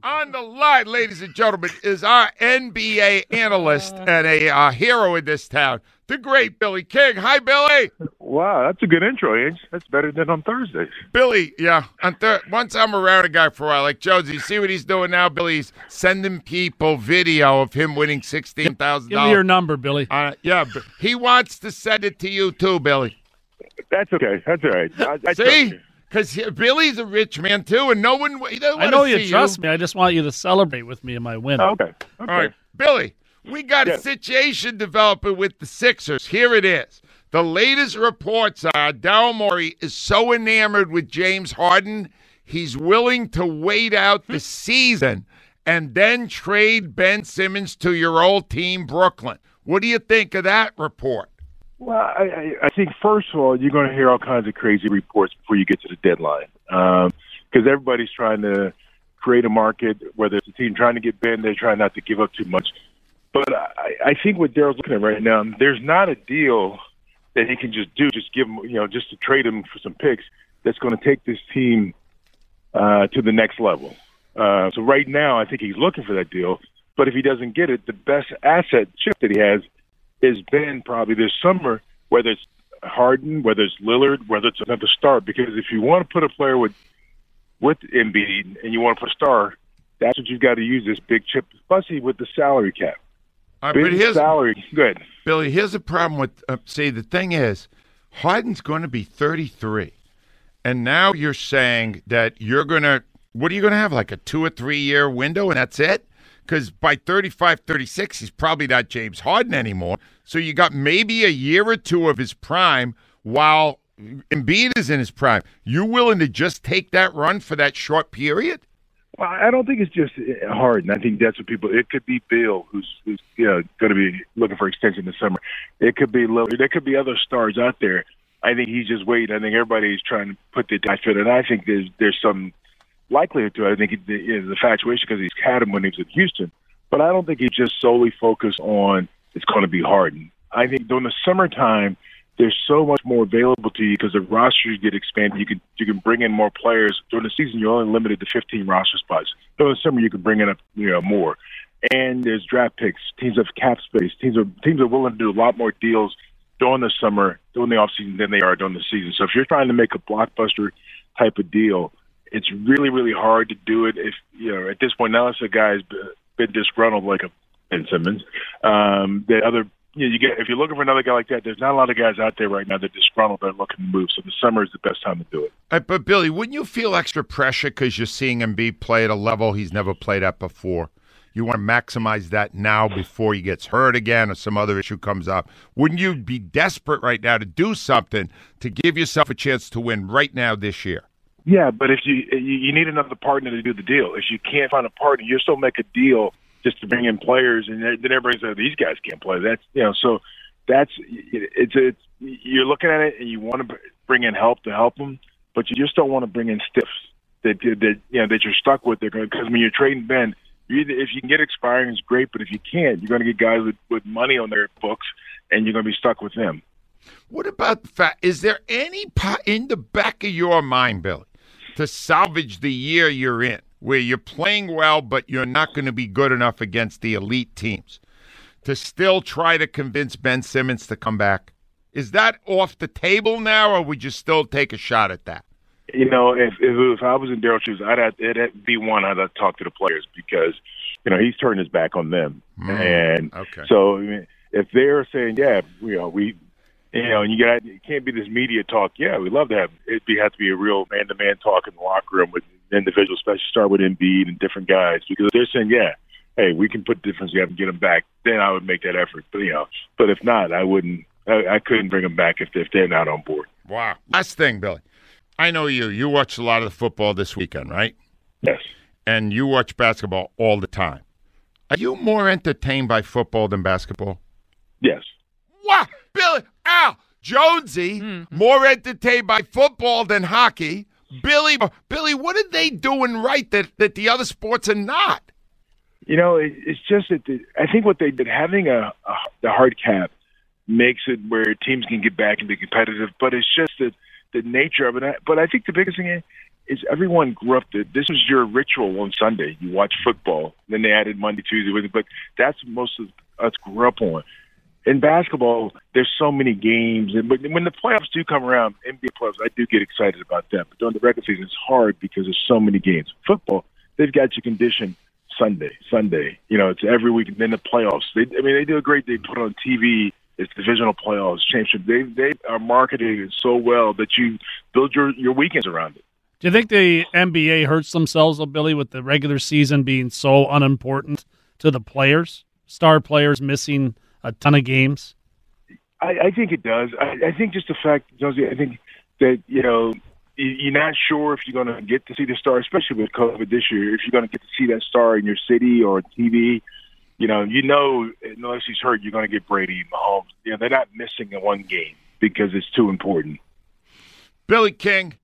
On the line, ladies and gentlemen, is our NBA analyst and a hero in this town, the great Billy King. Hi, Billy. Wow, that's a good intro, Age. That's better than on Thursdays. Billy, yeah. Once I'm around a guy for a while, like Jonesy, you see what he's doing now? Billy's sending people video of him winning $16,000. Give me your number, Billy. Yeah, but he wants to send it to you too, Billy. That's okay. That's all right. I See? Because Billy's a rich man, too, and no one I know you trust me. I just want you to celebrate with me in my win. Okay. All right, Billy, we got a situation developing with the Sixers. Here it is. The latest reports are Daryl Morey is so enamored with James Harden, he's willing to wait out the season and then trade Ben Simmons to your old team, Brooklyn. What do you think of that report? Well, I think, first of all, you're going to hear all kinds of crazy reports before you get to the deadline because everybody's trying to create a market, whether it's a team trying to get Ben, they're trying not to give up too much. But I think what Daryl's looking at right now, there's not a deal that he can just do, just give him, just to trade him for some picks that's going to take this team to the next level. So right now, I think he's looking for that deal. But if he doesn't get it, the best asset chip that he has is Ben probably this summer, whether it's Harden, whether it's Lillard, whether it's another star. Because if you want to put a player with Embiid and you want to put a star, that's what you've got to use, this big chip, especially with the salary cap. All right, but here's salary. Good. Billy, here's the problem with, the thing is, Harden's going to be 33. And now you're saying that you're going to, what are you going to have, like a 2 or 3 year window and that's it? Because by 35, 36, he's probably not James Harden anymore. So you got maybe a year or two of his prime while Embiid is in his prime. You willing to just take that run for that short period? Well, I don't think it's just Harden. I think that's what people. It could be Bill, who's going to be looking for extension this summer. It could be Lillard. There could be other stars out there. I think he's just waiting. I think everybody's trying to put the dice fit, and I think there's some likelihood to it. I think the infatuation because he's had him when he was in Houston, but I don't think he's just solely focused on it's going to be Harden. I think during the summertime, there's so much more available to you because the rosters get expanded. You can bring in more players. During the season, you're only limited to 15 roster spots. During the summer, you can bring in more. And there's draft picks. Teams have cap space. Teams are willing to do a lot more deals during the summer, during the offseason than they are during the season. So if you're trying to make a blockbuster type of deal, it's really, really hard to do it. If at this point, now unless a guy's been disgruntled like a Ben Simmons, the other. If you're looking for another guy like that, there's not a lot of guys out there right now that are disgruntled that are looking to move. So the summer is the best time to do it. But, Billy, wouldn't you feel extra pressure because you're seeing Embiid play at a level he's never played at before? You want to maximize that now before he gets hurt again or some other issue comes up. Wouldn't you be desperate right now to do something to give yourself a chance to win right now this year? Yeah, but if you need another partner to do the deal. If you can't find a partner, you still make a deal just to bring in players, and then everybody says these guys can't play. So that's you're looking at it and you want to bring in help to help them, but you just don't want to bring in stiffs that you're stuck with. Because when you're trading Ben, if you can get expiring, it's great, but if you can't, you're going to get guys with money on their books, and you're going to be stuck with them. What about the fact? Is there any in the back of your mind, Billy, to salvage the year you're in, where you're playing well, but you're not going to be good enough against the elite teams, to still try to convince Ben Simmons to come back? Is that off the table now, or would you still take a shot at that? If I was in Daryl's shoes, it'd be one I'd have to talk to the players because, he's turned his back on them. And okay. So if they're saying, it can't be this media talk. Yeah, we'd love to have it. Have to be a real man-to-man talk in the locker room with individuals, especially start with Embiid and different guys. Because if they're saying, hey, we can put the difference together and get them back, then I would make that effort. But if not, I wouldn't. I couldn't bring them back if they're not on board. Wow. Last thing, Billy. I know you. You watched a lot of the football this weekend, right? Yes. And you watch basketball all the time. Are you more entertained by football than basketball? Yes. What? Billy, Jonesy, more entertained by football than hockey. Billy, what are they doing right that the other sports are not? It's just that I think what they did, having the hard cap makes it where teams can get back and be competitive, but it's just that the nature of it. But I think the biggest thing is is everyone grew up to, this was your ritual on Sunday. You watch football. Then they added Monday, Tuesday with it, but that's most of us grew up on. In basketball, there's so many games, but when the playoffs do come around, NBA playoffs, I do get excited about that. But during the regular season, it's hard because there's so many games. Football, they've got you conditioned Sunday. You know, it's every week. And then the playoffs. They do a great. They put on TV. It's divisional playoffs, championship. They are marketing it so well that you build your weekends around it. Do you think the NBA hurts themselves, though, Billy, with the regular season being so unimportant to the players, star players missing a ton of games? I think it does. I think just the fact, Josie, I think that, you know, you're not sure if you're going to get to see the star, especially with COVID this year, if you're going to get to see that star in your city or TV. You know, unless he's hurt, you're going to get Brady and Mahomes. You know, they're not missing in one game because it's too important. Billy King,